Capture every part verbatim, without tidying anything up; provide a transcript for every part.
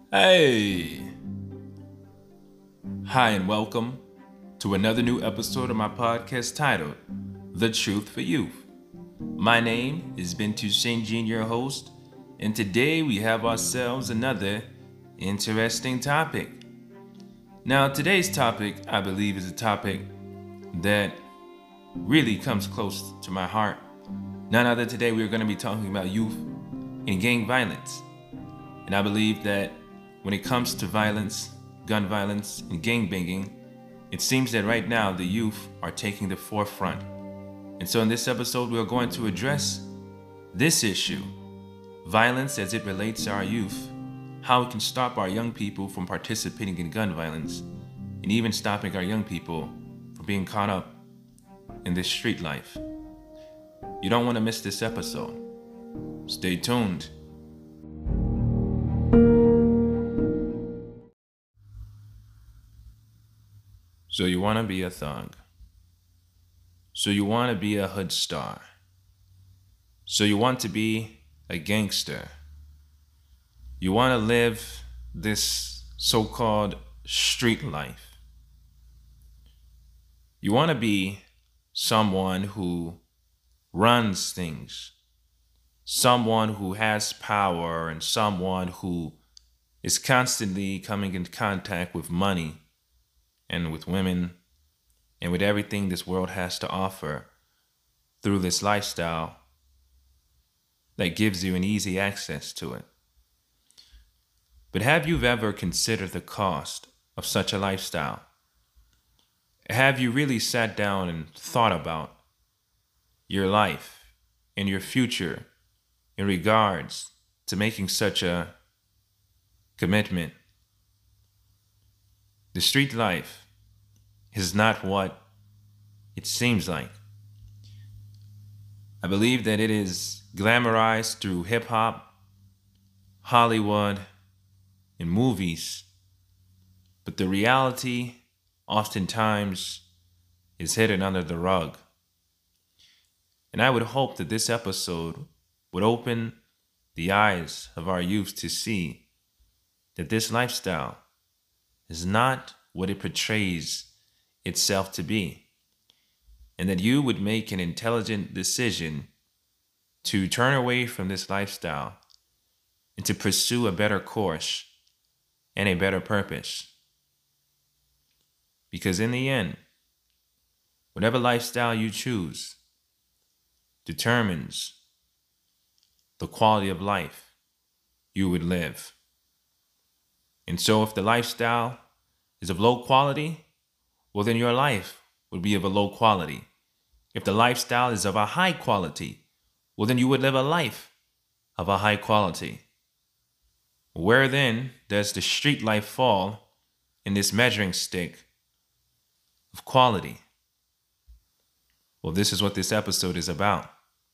Hey! Hi, and welcome to another new episode of my podcast titled The Truth for Youth. My name is Bintu Shinjin, your host, and today we have ourselves another interesting topic. Now, today's topic, I believe, is a topic that really comes close to my heart. None other today, we are going to be talking about youth and gang violence. And I believe that when it comes to violence, gun violence, and gang banging, it seems that right now the youth are taking the forefront. And so in this episode, we are going to address this issue, violence as it relates to our youth, how we can stop our young people from participating in gun violence, and even stopping our young people from being caught up in this street life. You don't want to miss this episode. Stay tuned. So you want to be a thug. So you want to be a hood star. So you want to be a gangster. You want to live this so-called street life. You want to be someone who runs things, someone who has power, and someone who is constantly coming in contact with money and with women and with everything this world has to offer through this lifestyle that gives you an easy access to it. But have you ever considered the cost of such a lifestyle? Have you really sat down and thought about your life and your future in regards to making such a commitment? The street life is not what it seems like. I believe that it is glamorized through hip hop, Hollywood, and movies, but the reality oftentimes is hidden under the rug. And I would hope that this episode would open the eyes of our youth to see that this lifestyle is not what it portrays itself to be, and that you would make an intelligent decision to turn away from this lifestyle and to pursue a better course and a better purpose. Because in the end, whatever lifestyle you choose determines the quality of life you would live. And so if the lifestyle is of low quality, well, then your life would be of a low quality. If the lifestyle is of a high quality, well, then you would live a life of a high quality. Where then does the street life fall in this measuring stick of quality? Well, this is what this episode is about.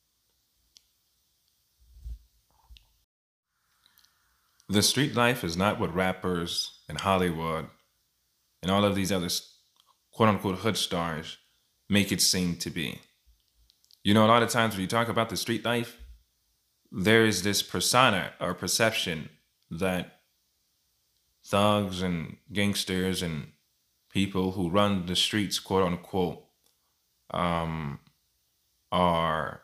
The street life is not what rappers in Hollywood and all of these other quote-unquote hood stars make it seem to be. You know, a lot of times when you talk about the street life, there is this persona or perception that thugs and gangsters and people who run the streets, quote-unquote, um, are,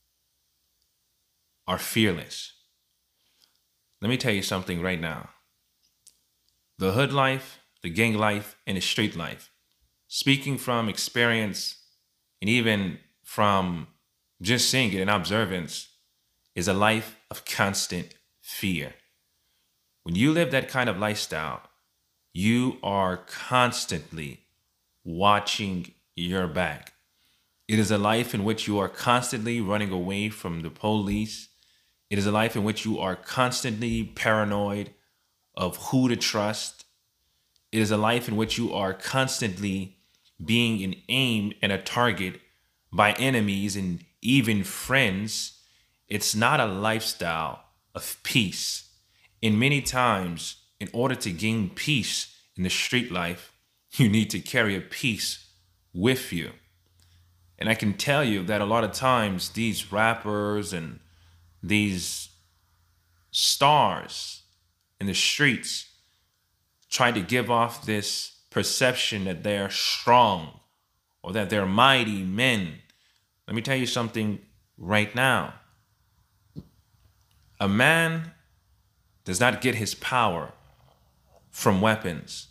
are fearless. Let me tell you something right now. The hood life, the gang life, and the street life, speaking from experience and even from just seeing it in observance, is a life of constant fear. When you live that kind of lifestyle, you are constantly watching your back. It is a life in which you are constantly running away from the police. It is a life in which you are constantly paranoid of who to trust. It is a life in which you are constantly being an aim and a target by enemies and even friends. It's not a lifestyle of peace. And many times, in order to gain peace in the street life, you need to carry a peace with you. And I can tell you that a lot of times these rappers and these stars in the streets try to give off this perception that they're strong or that they're mighty men. Let me tell you something right now. A man does not get his power from weapons.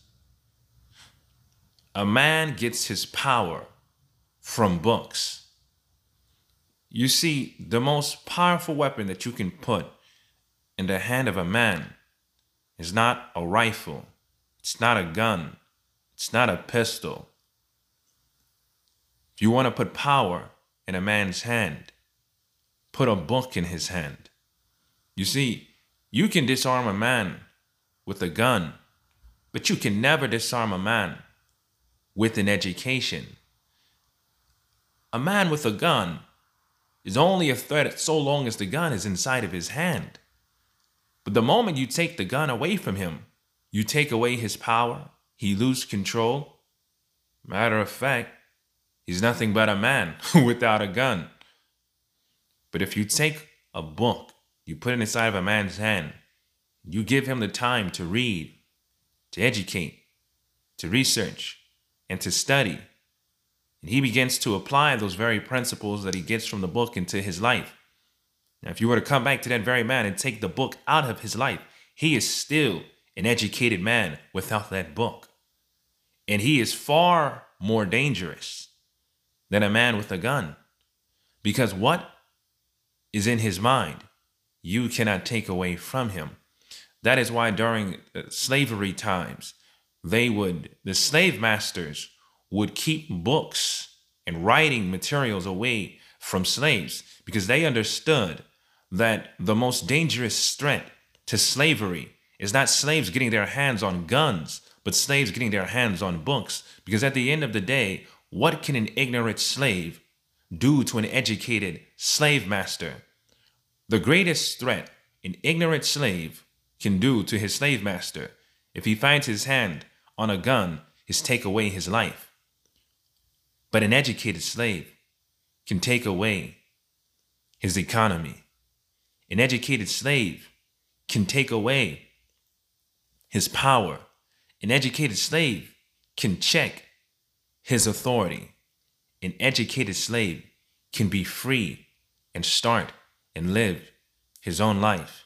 A man gets his power from books. You see, the most powerful weapon that you can put in the hand of a man is not a rifle. It's not a gun. It's not a pistol. If you want to put power in a man's hand, put a book in his hand. You see, you can disarm a man with a gun, but you can never disarm a man with an education. A man with a gun is only a threat so long as the gun is inside of his hand. But the moment you take the gun away from him, you take away his power, he loses control. Matter of fact, he's nothing but a man without a gun. But if you take a book, you put it inside of a man's hand, you give him the time to read, to educate, to research, and to study, and he begins to apply those very principles that he gets from the book into his life. Now, if you were to come back to that very man and take the book out of his life, he is still an educated man without that book. And he is far more dangerous than a man with a gun. Because what is in his mind, you cannot take away from him. That is why during slavery times, they would, the slave masters would keep books and writing materials away from slaves because they understood that the most dangerous threat to slavery is not slaves getting their hands on guns, but slaves getting their hands on books. Because at the end of the day, what can an ignorant slave do to an educated slave master? The greatest threat an ignorant slave can do to his slave master, if he finds his hand on a gun, is take away his life. But an educated slave can take away his economy. An educated slave can take away his power. An educated slave can check his authority. An educated slave can be free and start and live his own life.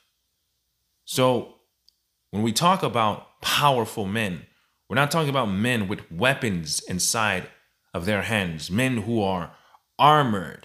So when we talk about powerful men, we're not talking about men with weapons inside of their hands, men who are armored.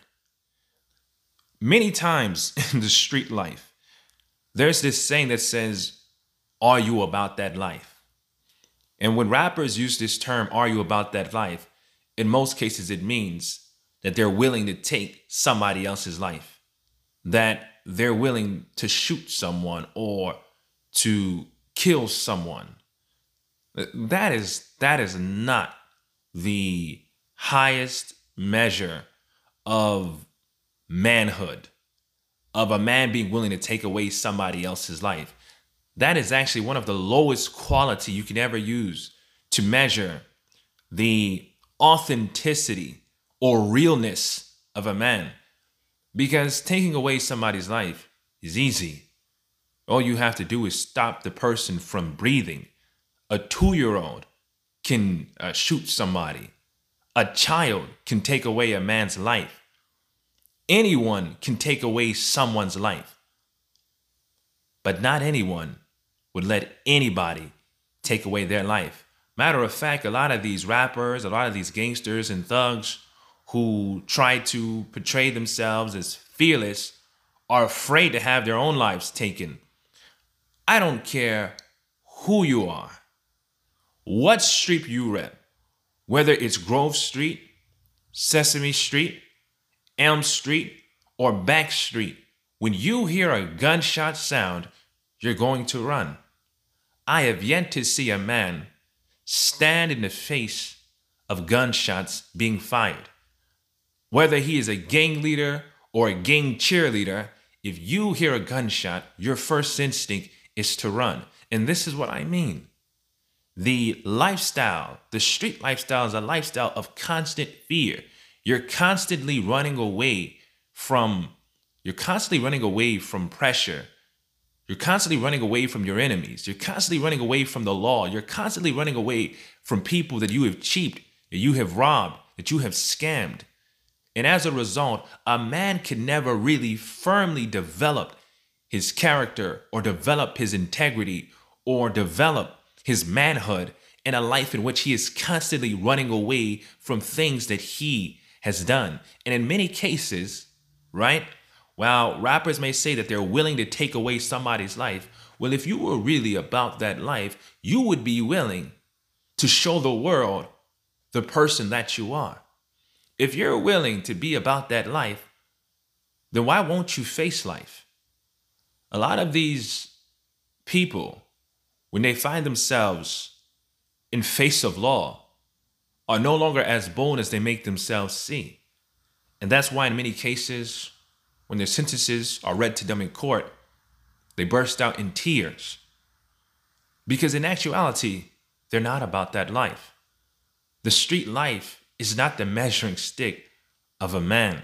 Many times in the street life, there's this saying that says, "Are you about that life?" And when rappers use this term, "Are you about that life?" in most cases, it means that they're willing to take somebody else's life, that they're willing to shoot someone or to kill someone. That is, that is not the highest measure of manhood, of a man being willing to take away somebody else's life. That is actually one of the lowest quality you can ever use to measure the authenticity or realness of a man. Because taking away somebody's life is easy. All you have to do is stop the person from breathing. A two-year-old can uh, shoot somebody. A child can take away a man's life. Anyone can take away someone's life. But not anyone would let anybody take away their life. Matter of fact, a lot of these rappers, a lot of these gangsters and thugs who try to portray themselves as fearless are afraid to have their own lives taken. I don't care who you are, what street you rep, whether it's Grove Street, Sesame Street, Elm Street, or Back Street. When you hear a gunshot sound, you're going to run. I have yet to see a man stand in the face of gunshots being fired. Whether he is a gang leader or a gang cheerleader, if you hear a gunshot, your first instinct is to run. And this is what I mean. The lifestyle, the street lifestyle is a lifestyle of constant fear. You're constantly running away from, you're constantly running away from pressure. You're constantly running away from your enemies. You're constantly running away from the law. You're constantly running away from people that you have cheated, that you have robbed, that you have scammed. And as a result, a man can never really firmly develop his character or develop his integrity or develop his manhood in a life in which he is constantly running away from things that he has done. And in many cases, right, while rappers may say that they're willing to take away somebody's life, well, if you were really about that life, you would be willing to show the world the person that you are. If you're willing to be about that life, then why won't you face life? A lot of these people, when they find themselves in face of law, are no longer as bold as they make themselves see. And that's why in many cases, when their sentences are read to them in court, they burst out in tears. Because in actuality, they're not about that life. The street life is not the measuring stick of a man.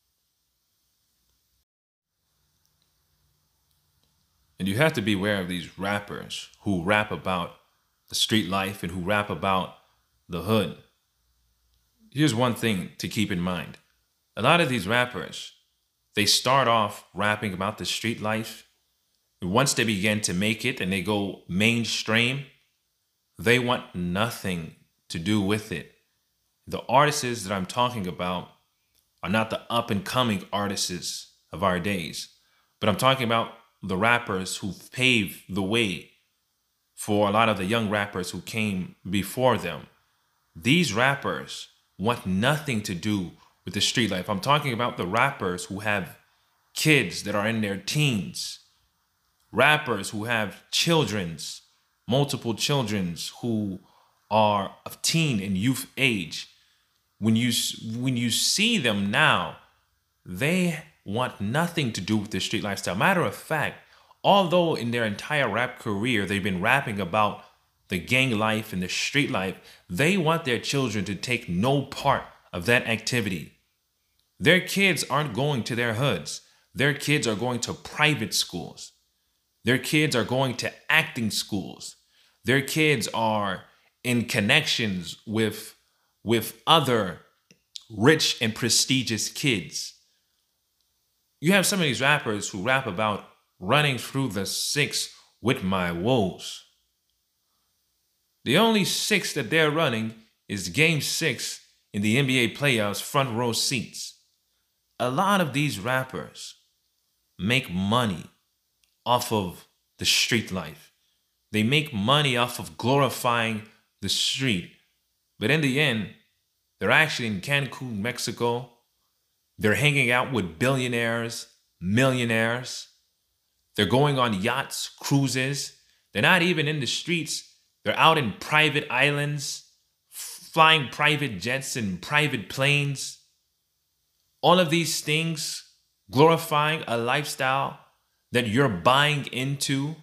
And you have to be aware of these rappers who rap about the street life and who rap about the hood. Here's one thing to keep in mind. A lot of these rappers, they start off rapping about the street life. And once they begin to make it and they go mainstream, they want nothing to do with it. The artists that I'm talking about are not the up and coming artists of our days, but I'm talking about the rappers who've paved the way for a lot of the young rappers who came before them. These rappers want nothing to do with the street life. I'm talking about the rappers who have kids that are in their teens, rappers who have children's, multiple children's who are of teen and youth age. When you, when you see them now, they want nothing to do with the street lifestyle. Matter of fact, although in their entire rap career, they've been rapping about the gang life and the street life, they want their children to take no part of that activity. Their kids aren't going to their hoods. Their kids are going to private schools. Their kids are going to acting schools. Their kids are in connections with, with other rich and prestigious kids. You have some of these rappers who rap about running through the six with my woes. The only six that they're running is game six in the N B A playoffs, front row seats. A lot of these rappers make money off of the street life. They make money off of glorifying the street. But in the end, they're actually in Cancun, Mexico. They're hanging out with billionaires, millionaires. They're going on yachts, cruises. They're not even in the streets. They're out in private islands, flying private jets and private planes. All of these things glorifying a lifestyle that you're buying into,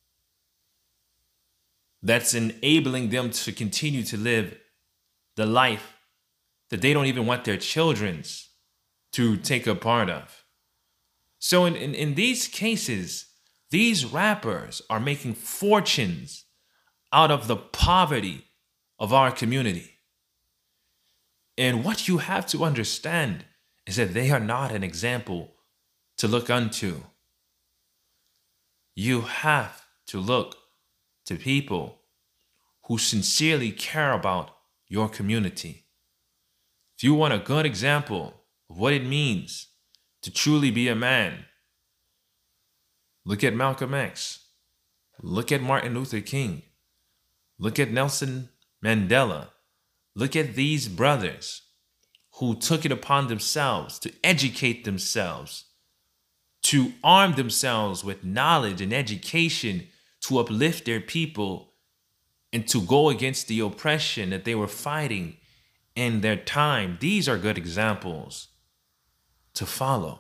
that's enabling them to continue to live the life that they don't even want their children's to take a part of. So in, in, in these cases, these rappers are making fortunes out of the poverty of our community. And what you have to understand is that they are not an example to look unto. You have to look to people who sincerely care about your community. If you want a good example of what it means to truly be a man, look at Malcolm X. Look at Martin Luther King. Look at Nelson Mandela. Look at these brothers who took it upon themselves to educate themselves, to arm themselves with knowledge and education to uplift their people and to go against the oppression that they were fighting in their time. These are good examples to follow.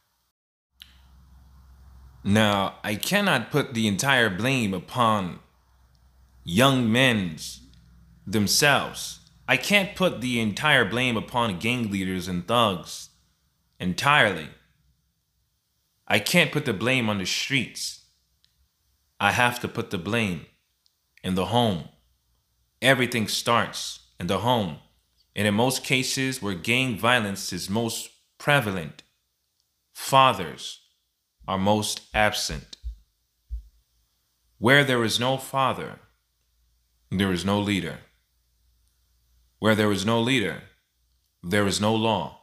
Now, I cannot put the entire blame upon young men themselves. I can't put the entire blame upon gang leaders and thugs entirely. I can't put the blame on the streets. I have to put the blame in the home. Everything starts in the home. And in most cases where gang violence is most prevalent, fathers are most absent. Where there is no father, there is no leader. Where there is no leader, there is no law.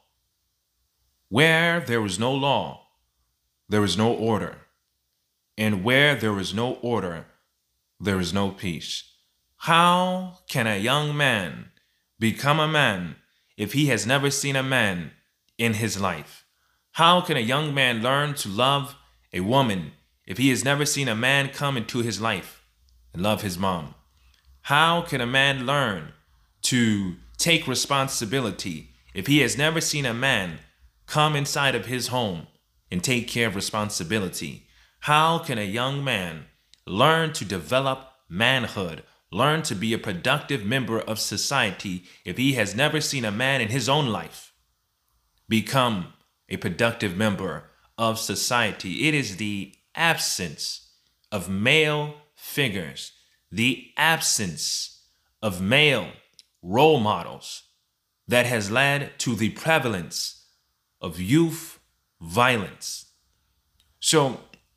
Where there is no law, there is no order. And where there is no order, there is no peace. How can a young man become a man if he has never seen a man in his life? How can a young man learn to love a woman if he has never seen a man come into his life and love his mom? How can a man learn to take responsibility if he has never seen a man come inside of his home and take care of responsibility? How can a young man learn to develop manhood, learn to be a productive member of society if he has never seen a man in his own life become a productive member of society? It is the absence of male figures, the absence of male role models that has led to the prevalence of youth violence. So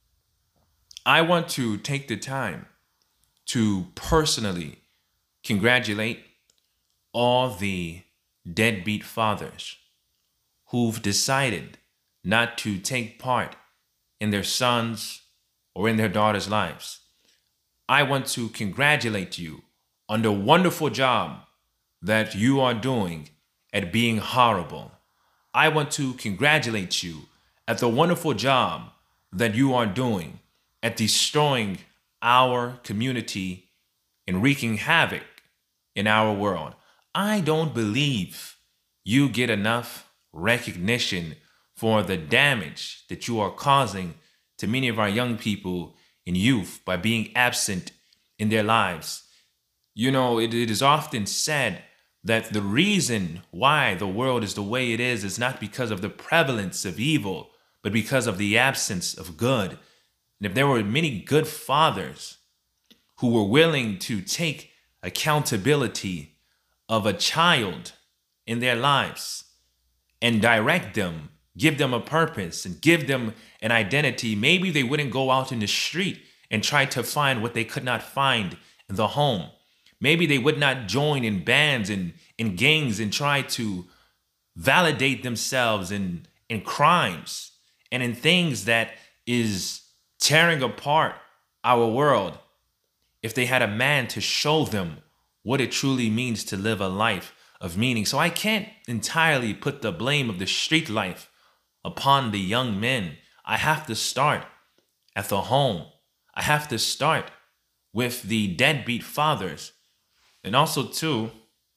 I want to take the time to personally congratulate all the deadbeat fathers who've decided not to take part in their sons or in their daughters' lives. I want to congratulate you on the wonderful job that you are doing at being horrible. I want to congratulate you at the wonderful job that you are doing at destroying our community and wreaking havoc in our world. I don't believe you get enough recognition for the damage that you are causing to many of our young people and youth by being absent in their lives. You know, it, it is often said that the reason why the world is the way it is is not because of the prevalence of evil, but because of the absence of good. And if there were many good fathers who were willing to take accountability of a child in their lives and direct them, give them a purpose and give them an identity, maybe they wouldn't go out in the street and try to find what they could not find in the home. Maybe they would not join in bands and in gangs and try to validate themselves in, in crimes and in things that is tearing apart our world if they had a man to show them what it truly means to live a life of meaning. So I can't entirely put the blame of the street life upon the young men. I have to start at the home. I have to start with the deadbeat fathers. And also, too,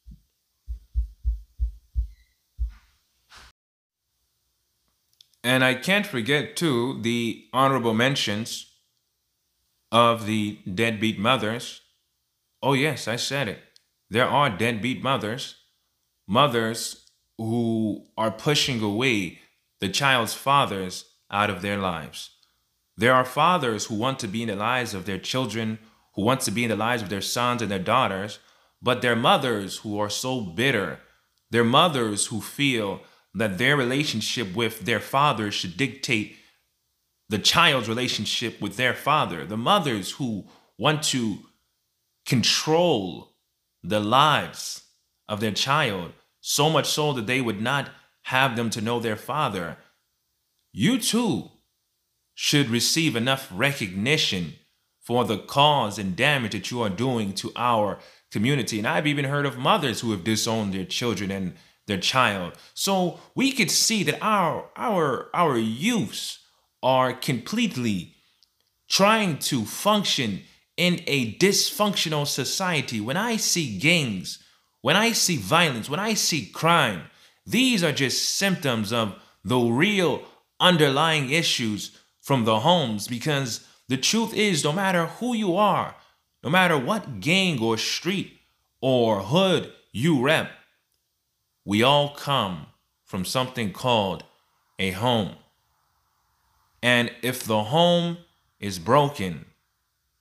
and I can't forget, too, the honorable mentions of the deadbeat mothers. Oh, yes, I said it. There are deadbeat mothers, mothers who are pushing away the child's fathers out of their lives. There are fathers who want to be in the lives of their children, who want to be in the lives of their sons and their daughters, but their mothers who are so bitter, their mothers who feel that their relationship with their father should dictate the child's relationship with their father, the mothers who want to control the lives of their child, so much so that they would not have them to know their father. You too should receive enough recognition for the cause and damage that you are doing to our community. And I've even heard of mothers who have disowned their children and their child. So we could see that our our our youths are completely trying to function in a dysfunctional society. When I see gangs, when I see violence, when I see crime, these are just symptoms of the real underlying issues from the homes. Because the truth is, no matter who you are, no matter what gang or street or hood you rep, we all come from something called a home. And if the home is broken,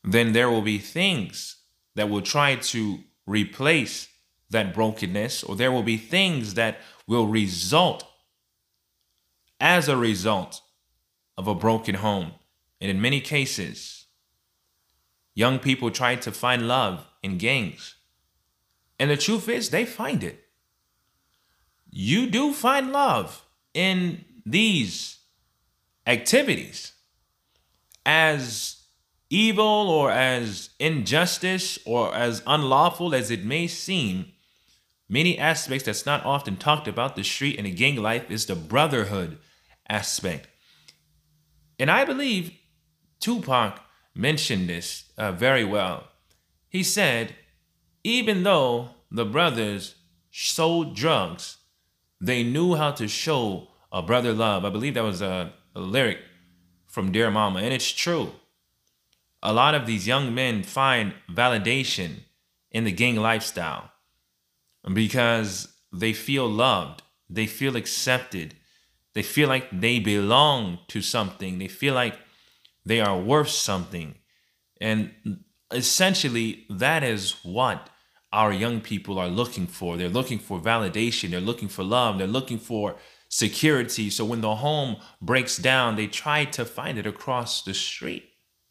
then there will be things that will try to replace that brokenness, or there will be things that will result as a result of a broken home. And in many cases, young people try to find love in gangs. And the truth is, they find it. You do find love in these activities. As evil or as injustice or as unlawful as it may seem, many aspects that's not often talked about the street and the gang life is the brotherhood aspect. And I believe Tupac mentioned this uh, very well. He said, even though the brothers sold drugs, they knew how to show a brother love. I believe that was a, a lyric from Dear Mama, and it's true. A lot of these young men find validation in the gang lifestyle because they feel loved, they feel accepted, they feel like they belong to something, they feel like they are worth something. And essentially, that is what our young people are looking for. They're looking for validation, they're looking for love, they're looking for security. So when the home breaks down, they try to find it across the street.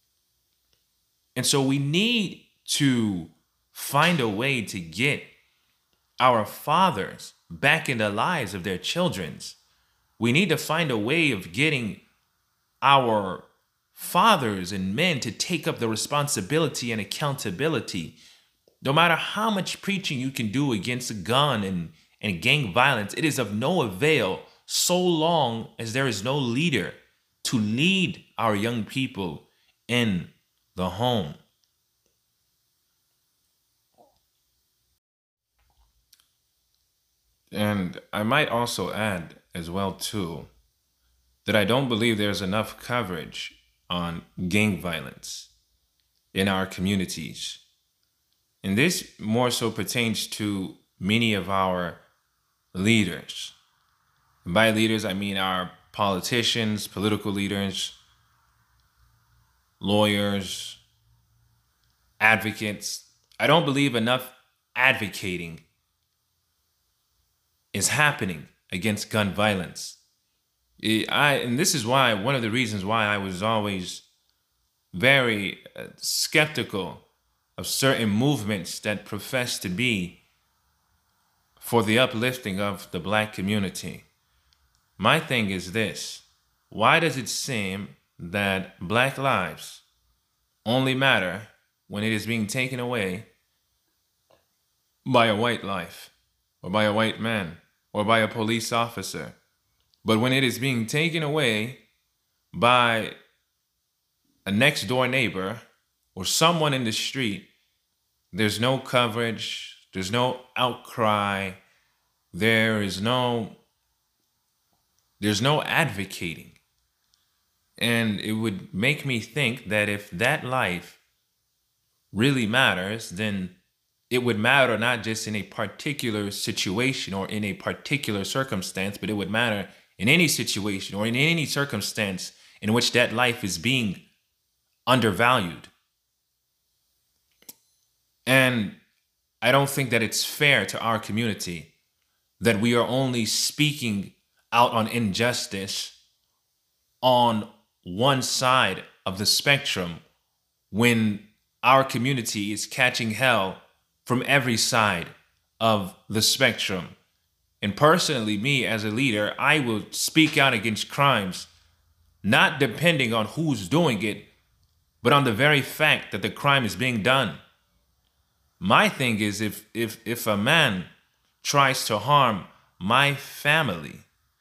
And so we need to find a way to get our fathers back in the lives of their children. We need to find a way of getting our fathers and men to take up the responsibility and accountability. No matter how much preaching you can do against a gun and, and gang violence, it is of no avail so long as there is no leader to lead our young people in the home. And I might also add as well, too, that I don't believe there's enough coverage on gang violence in our communities. And this more so pertains to many of our leaders. And by leaders, I mean our politicians, political leaders, lawyers, advocates. I don't believe enough advocating is happening against gun violence. It, I, and this is why, one of the reasons why I was always very uh, skeptical of certain movements that profess to be for the uplifting of the Black community. My thing is this: why does it seem that Black lives only matter when it is being taken away by a white life, or by a white man, or by a police officer? But when it is being taken away by a next door neighbor or someone in the street, there's no coverage, there's no outcry, there is no, there's no advocating. And it would make me think that if that life really matters, then it would matter not just in a particular situation or in a particular circumstance, but it would matter in any situation or in any circumstance in which that life is being undervalued. And I don't think that it's fair to our community that we are only speaking out on injustice on one side of the spectrum when our community is catching hell from every side of the spectrum. And personally, me as a leader, I will speak out against crimes, not depending on who's doing it, but on the very fact that the crime is being done. My thing is, if if if a man tries to harm my family,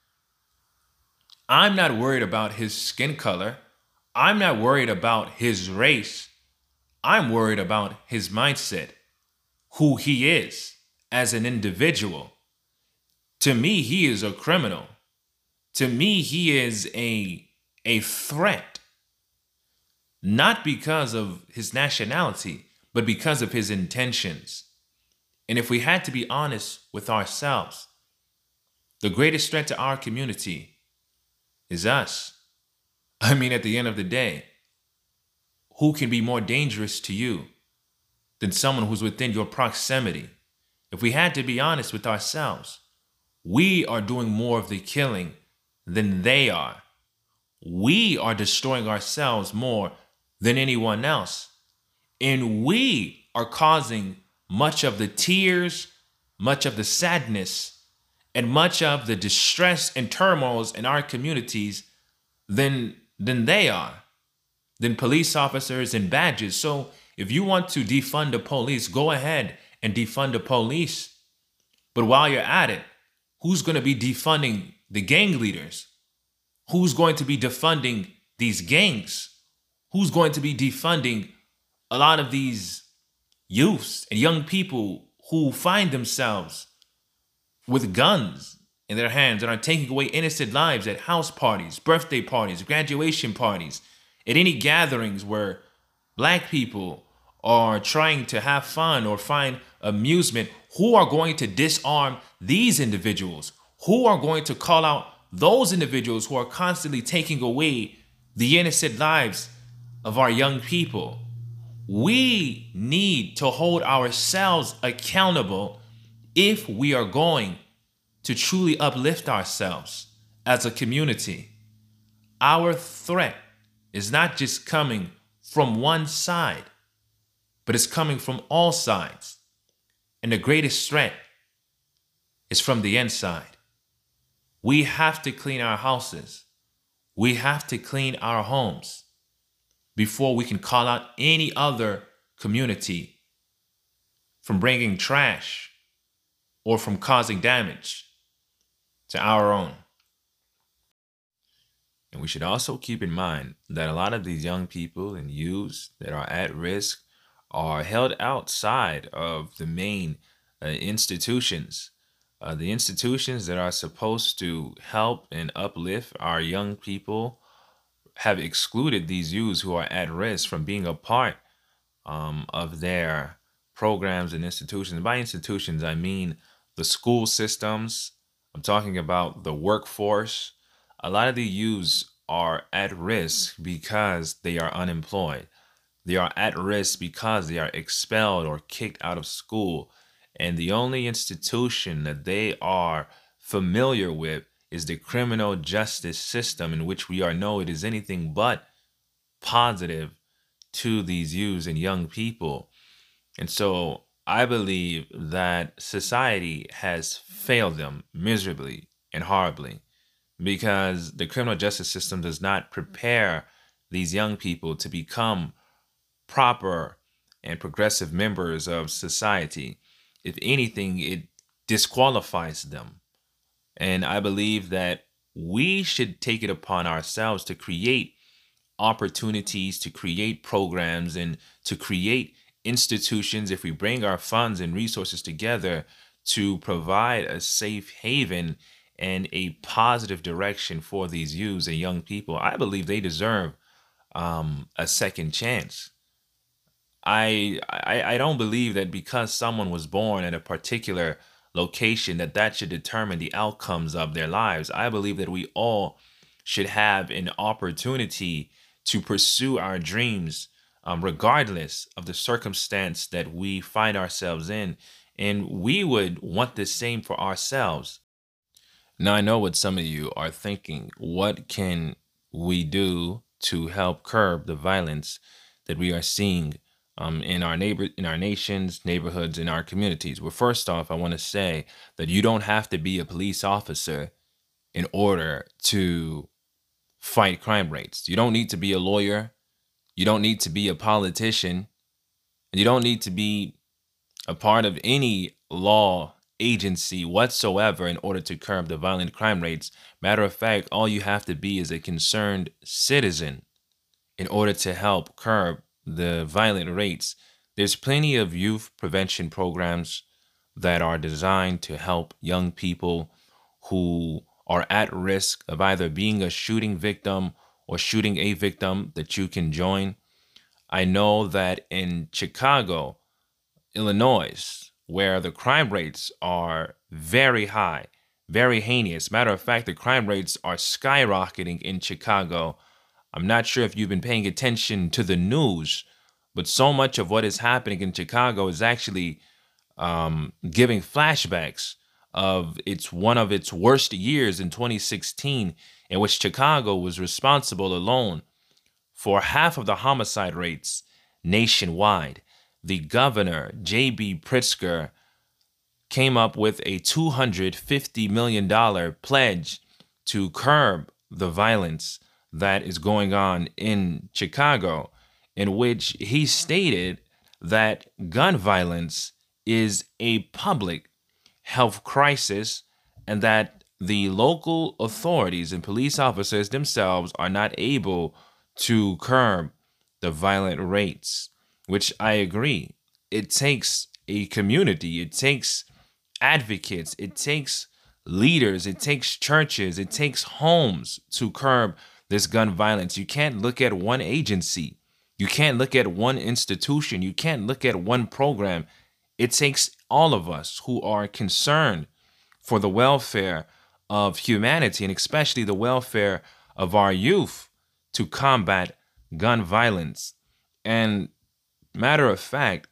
I'm not worried about his skin color. I'm not worried about his race. I'm worried about his mindset, who he is as an individual. To me, he is a criminal. To me, he is a, a threat, not because of his nationality, but because of his intentions. And if we had to be honest with ourselves, the greatest threat to our community is us. I mean, at the end of the day, who can be more dangerous to you than someone who's within your proximity? If we had to be honest with ourselves, we are doing more of the killing than they are. We are destroying ourselves more than anyone else. And we are causing much of the tears, much of the sadness, and much of the distress and turmoils in our communities than, than they are, than police officers and badges. So if you want to defund the police, go ahead and defund the police. But while you're at it, who's going to be defunding the gang leaders? Who's going to be defunding these gangs? Who's going to be defunding a lot of these youths and young people who find themselves with guns in their hands and are taking away innocent lives at house parties, birthday parties, graduation parties, at any gatherings where black people are trying to have fun or find amusement? Who are going to disarm these individuals? Who are going to call out those individuals who are constantly taking away the innocent lives of our young people? We need to hold ourselves accountable if we are going to truly uplift ourselves as a community. Our threat is not just coming from one side, but it's coming from all sides. And the greatest threat is from the inside. We have to clean our houses. We have to clean our homes before we can call out any other community from bringing trash or from causing damage to our own. And we should also keep in mind that a lot of these young people and youths that are at risk are held outside of the main uh, institutions. Uh, the institutions that are supposed to help and uplift our young people have excluded these youths who are at risk from being a part um, of their programs and institutions. By institutions, I mean the school systems. I'm talking about the workforce. A lot of the youths are at risk because they are unemployed. They are at risk because they are expelled or kicked out of school. And the only institution that they are familiar with is the criminal justice system, in which we are know it is anything but positive to these youths and young people. And so I believe that society has failed them miserably and horribly, because the criminal justice system does not prepare these young people to become proper and progressive members of society. If anything, it disqualifies them. And I believe that we should take it upon ourselves to create opportunities, to create programs, and to create institutions, if we bring our funds and resources together, to provide a safe haven and a positive direction for these youths and young people. I believe they deserve um, a second chance. I, I I don't believe that because someone was born at a particular location that that should determine the outcomes of their lives. I believe that we all should have an opportunity to pursue our dreams, um, regardless of the circumstance that we find ourselves in. And we would want the same for ourselves. Now, I know what some of you are thinking. What can we do to help curb the violence that we are seeing um, in our neighbor, in our nations, neighborhoods, in our communities? Well, first off, I want to say that you don't have to be a police officer in order to fight crime rates. You don't need to be a lawyer. You don't need to be a politician. And you don't need to be a part of any law agency whatsoever in order to curb the violent crime rates. Matter of fact, all you have to be is a concerned citizen in order to help curb the violent rates. There's plenty of youth prevention programs that are designed to help young people who are at risk of either being a shooting victim or shooting a victim that you can join. I know that in Chicago, Illinois, where the crime rates are very high, very heinous. Matter of fact, the crime rates are skyrocketing in Chicago. I'm not sure if you've been paying attention to the news, but so much of what is happening in Chicago is actually um, giving flashbacks of its one of its worst years in twenty sixteen, in which Chicago was responsible alone for half of the homicide rates nationwide. The governor, J B. Pritzker, came up with a two hundred fifty million dollars pledge to curb the violence that is going on in Chicago, in which he stated that gun violence is a public health crisis and that the local authorities and police officers themselves are not able to curb the violent rates, which I agree. It takes a community, it takes advocates, it takes leaders, it takes churches, it takes homes to curb this gun violence. You can't look at one agency. You can't look at one institution. You can't look at one program. It takes all of us who are concerned for the welfare of humanity, and especially the welfare of our youth, to combat gun violence. And matter of fact,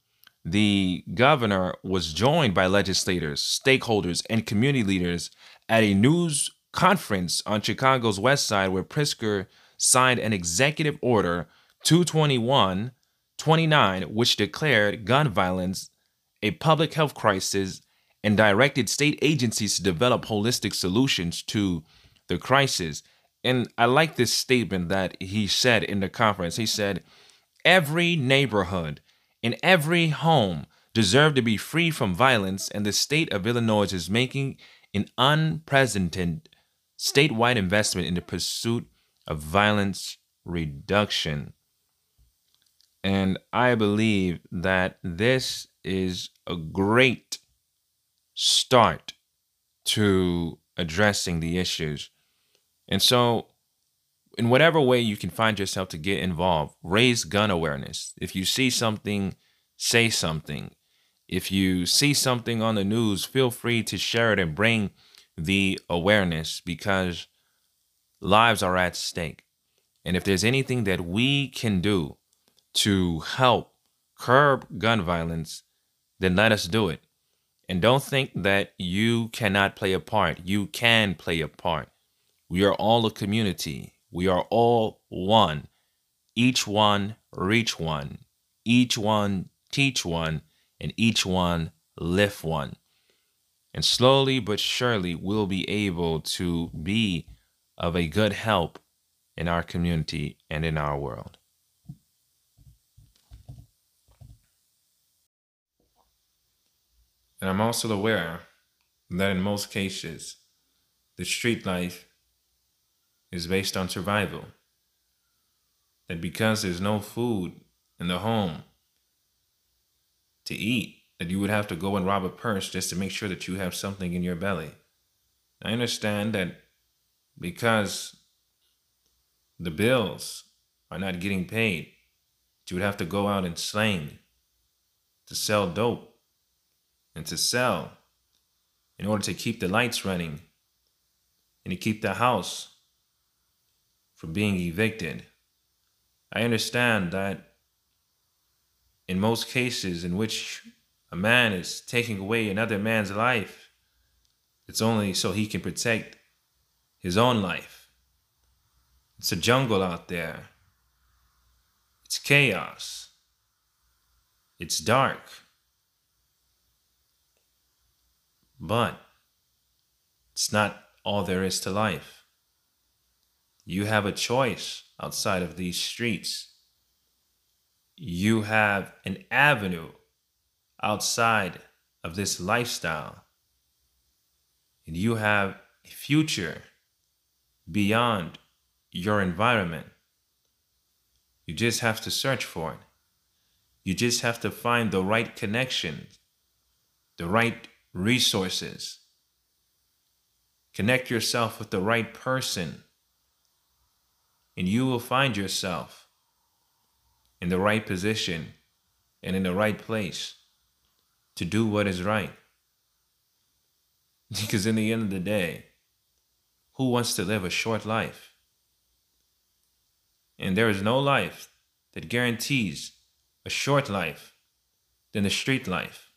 the governor was joined by legislators, stakeholders, and community leaders at a news conference on Chicago's West Side, where Pritzker signed an executive order two twenty-one twenty-nine, which declared gun violence a public health crisis and directed state agencies to develop holistic solutions to the crisis. And I like this statement that he said in the conference. He said, "Every neighborhood in every home deserve to be free from violence, and the state of Illinois is making an unprecedented statewide investment in the pursuit of violence reduction." And I believe that this is a great start to addressing the issues. And so, in whatever way you can find yourself to get involved, raise gun awareness. If you see something, say something. If you see something on the news, feel free to share it and bring the awareness, because lives are at stake. And if there's anything that we can do to help curb gun violence, then let us do it. And don't think that you cannot play a part. You can play a part. We are all a community. We are all one. Each one reach one. Each one teach one. And each one lift one. And slowly but surely we'll be able to be of a good help in our community and in our world. And I'm also aware that in most cases, the street life is based on survival. That because there's no food in the home to eat, that you would have to go and rob a purse just to make sure that you have something in your belly. I understand that because the bills are not getting paid, you would have to go out and slang to sell dope and to sell in order to keep the lights running and to keep the house from being evicted. I understand that in most cases in which a man is taking away another man's life, it's only so he can protect his own life. It's a jungle out there. It's chaos. It's dark. But it's not all there is to life. You have a choice outside of these streets. You have an avenue outside of this lifestyle. And you have a future beyond your environment. You just have to search for it. You just have to find the right connections, the right resources. Connect yourself with the right person, and you will find yourself in the right position and in the right place to do what is right. Because in the end of the day, who wants to live a short life? And there is no life that guarantees a short life than the street life.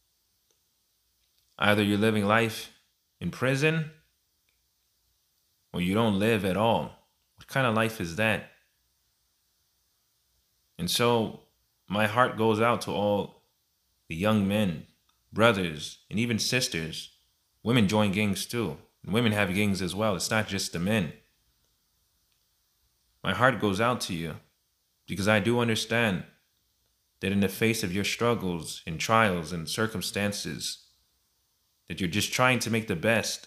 Either you're living life in prison or you don't live at all. What kind of life is that? And so my heart goes out to all the young men, brothers, and even sisters. Women join gangs too. And women have gangs as well. It's not just the men. My heart goes out to you because I do understand that in the face of your struggles and trials and circumstances, that you're just trying to make the best,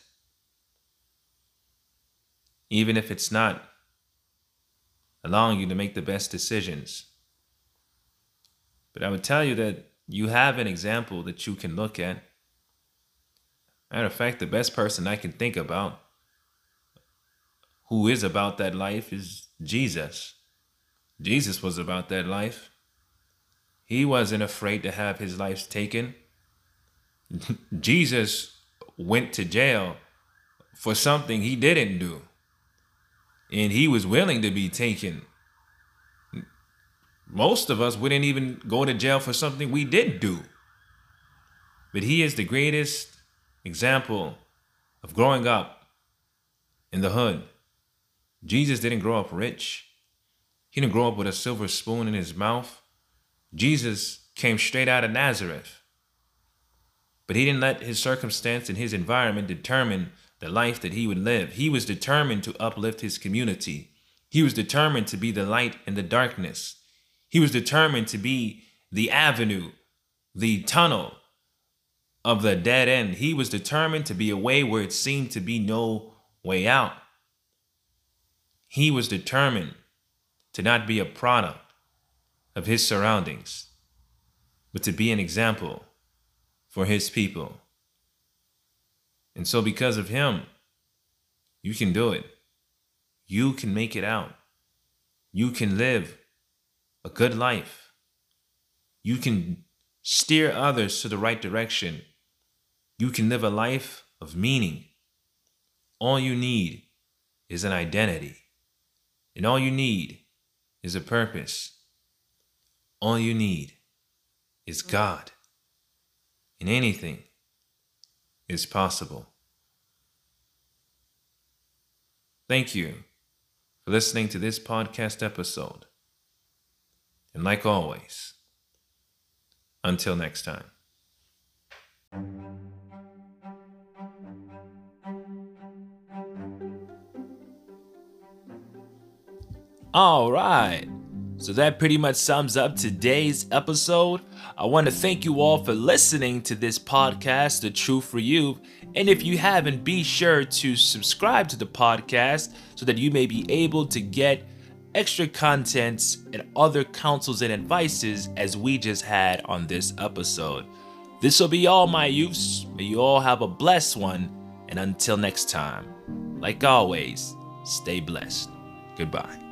even if it's not allowing you to make the best decisions. But I would tell you that you have an example that you can look at. Matter of fact, the best person I can think about who is about that life is Jesus. Jesus was about that life. He wasn't afraid to have his life taken. Jesus went to jail for something he didn't do. And he was willing to be taken. Most of us wouldn't even go to jail for something we did do. But he is the greatest example of growing up in the hood. Jesus didn't grow up rich. He didn't grow up with a silver spoon in his mouth. Jesus came straight out of Nazareth. But he didn't let his circumstance and his environment determine the life that he would live. He was determined to uplift his community. He was determined to be the light in the darkness. He was determined to be the avenue, the tunnel of the dead end. He was determined to be a way where it seemed to be no way out. He was determined to not be a product of his surroundings, but to be an example for his people. And so because of him, you can do it. You can make it out. You can live a good life. You can steer others to the right direction. You can live a life of meaning. All you need is an identity. And all you need is a purpose. All you need is God. And anything is possible. Thank you for listening to this podcast episode. And like always, until next time. All right. So that pretty much sums up today's episode. I want to thank you all for listening to this podcast, The Truth for You. And if you haven't, be sure to subscribe to the podcast so that you may be able to get extra contents and other counsels and advices as we just had on this episode. This will be all, my youths. May you all have a blessed one. And until next time, like always, stay blessed. Goodbye.